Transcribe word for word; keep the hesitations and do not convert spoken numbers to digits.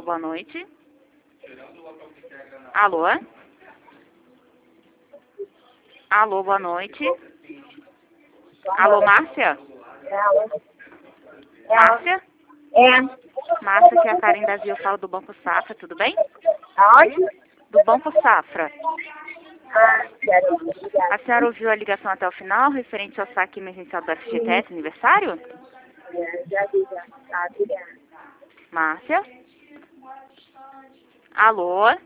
Alô, boa noite. Alô? Alô, boa noite. Alô, Márcia? Márcia? É. Márcia, que é a Karen da Zio, fala do Banco Safra, tudo bem? Aonde? Do Banco Safra. Ah, quero. Obrigada. A senhora ouviu a ligação até o final, referente ao saque emergencial do F G T S aniversário? É, já vi, já. Tá, obrigada. Márcia? Alô?